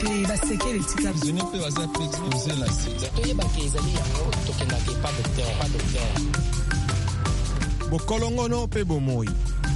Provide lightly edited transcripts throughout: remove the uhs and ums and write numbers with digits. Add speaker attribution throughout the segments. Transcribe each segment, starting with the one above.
Speaker 1: basekele tika
Speaker 2: zone pe baza prédisposé la sida
Speaker 3: toyebaka ezali yango tokendaka epa docteur
Speaker 4: bokolongono pe bomoi.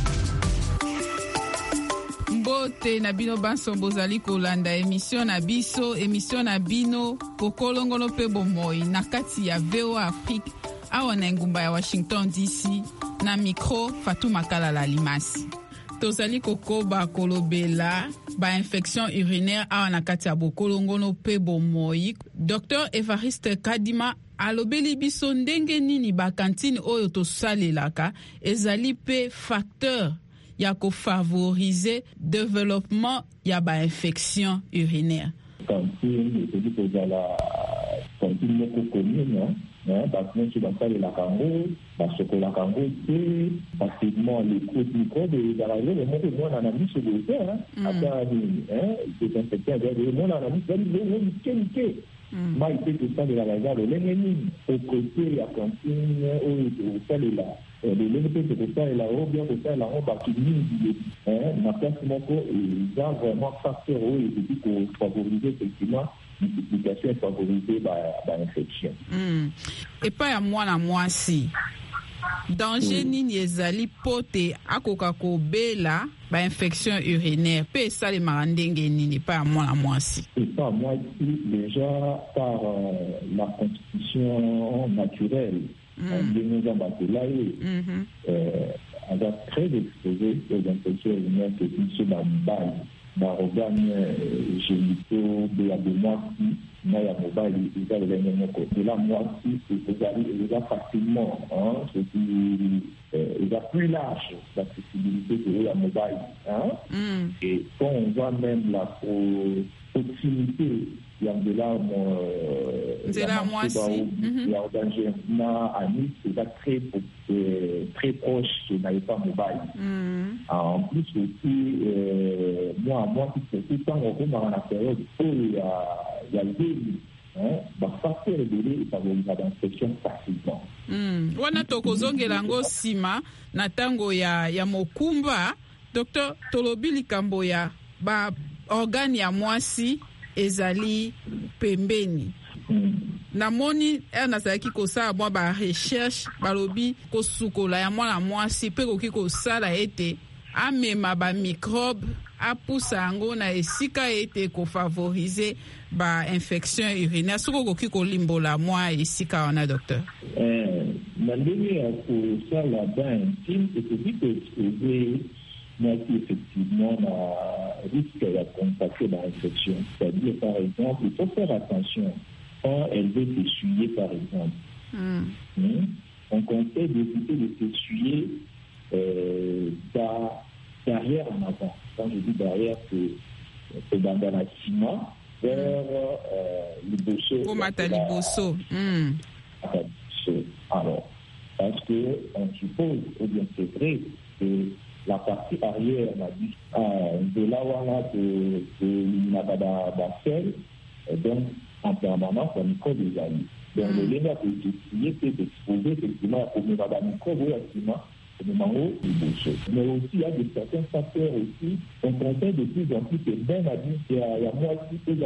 Speaker 5: Mbote na bino banso bozali kolanda émission na bino bokolongono pe bomoi na kati ya VOA Afrique awa na ngumba ya Washington DC na micro Fatou Makalala Limasi. Tozali kokoba kolobela ba infection urinaire awa na kati ya bokolongono pe bomoi. Dr Evariste Kadima alobeli biso ndenge nini ba kantine oyo tosalelaka ezali pe facteur ya ko favoriser développement ya ba infection urinaire.
Speaker 6: Kantine ezali kozala kantine moko commune basi basalelaka yango basokolaka yango te facilement les microbes ezala eloko moko emonana miso boye te ata désinfectant ezali emonana miso ezali lelo mike mai mpe tosalelaka eza lolenge nini okote ya kantine oyo tosalela lolenge mpe tokosalela oyo bien kosalela yango bato mingi na place moko eza vraiment facteur oyo ekoki kofavoriser effectivement multiplication favorisée par infection.
Speaker 5: Et pas à moi la moisi. Danger nini ezali pote akoka ko bela ba infection urinaire pe ça les marandenge nini pas à moi la moisi.
Speaker 6: Et pas à moi déjà par la constitution naturelle. On va très exposé aux infections urinaires que sont dans le bail. D'organes génitaux, de la moitié, mais la mobile, il y a le même côté. De la moitié, il y a facilement, il y a plus large l'accessibilité de la mobile. Et quand on voit même la proximité, il y a de la moitié, il y a danger, c'est très proche de la mobile. En plus aussi, moi, tout le temps, on va dans la période où il y a le début. Facteur de délai favorise l'infection facilement.
Speaker 5: Wana tokozongela ngo sima na tango ya mokumba Dr. Tolobili Kamboya ba organe ya mwasi ezali pembeni. Namoni nazalaki kosala mwa ba recherche balobi kosukola ya mwana mwasi pe koki kosala ete amema ba microbe apusa yango na esika ete kofavoriser ba infection urinaire soko koki kolimbola mwa esika wana docteur.
Speaker 6: Na ndenge ya kosala ba intime ekoki koexposer mwasi effectivement na risque ya contracter ba infection. C'est-à-dire par exemple, il faut faire attention quand elle veut s'essuyer par exemple. On conseille d'éviter de s'essuyer derrière en avant. Quand je dis derrière, c'est dans la ciment vers le bosso.
Speaker 5: Comme à Talibosso.
Speaker 6: Alors, parce qu'on suppose, ou bien c'est vrai, que la partie arrière de là où on a de sel, donc en permanence, un microbe des amis. Donc, le lien peut être exposé effectivement au microbe ou à ciment. Mais aussi, il y a certains facteurs aussi. On conseille de plus en plus que même à dire qu'il y a moitié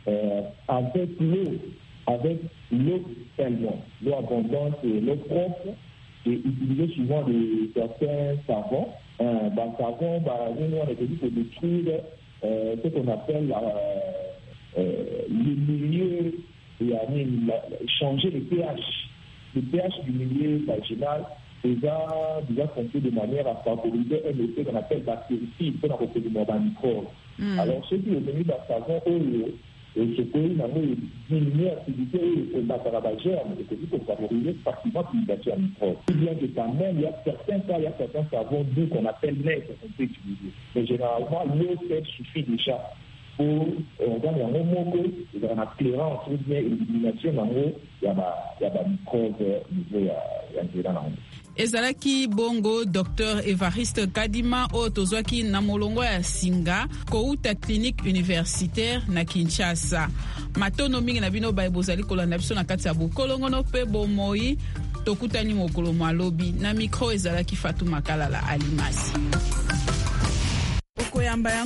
Speaker 6: avec l'eau tellement, l'eau abondante et l'eau propre, et utiliser souvent certains savons. Savon, nous, on a dit pour détruire ce qu'on appelle le milieu, changer le pH. Le pH du milieu vaginal déjà fonctionne de manière à favoriser un effet qu'on appelle bactéricide, qu'on appelle le microbe. Alors, ceux qui ont venu dans le savon, ce pays n'a pas diminué l'activité et la germe, et c'est pour favoriser facilement l'utilisation de microbes. Bien que quand même, il y a certains cas, il y a certains savons doux qu'on appelle lait qu'on peut utiliser. Mais généralement, l'eau sèche suffit déjà pour organiser un moment où dans la clairance ou bien l'élimination, il y a des microbes au niveau de la langue.
Speaker 5: Ezalaki bongo Dr Evariste Kadima o tozwaki na molongo ya singa kouta clinique universitaire na Kinshasa. Matono mingi na bino baye bozali kolanda biso na kati ya bokolongono pe bomoi tokutani mokolo malobi na micro ezalaki Fatou Makalala Alimasi. Okoyamba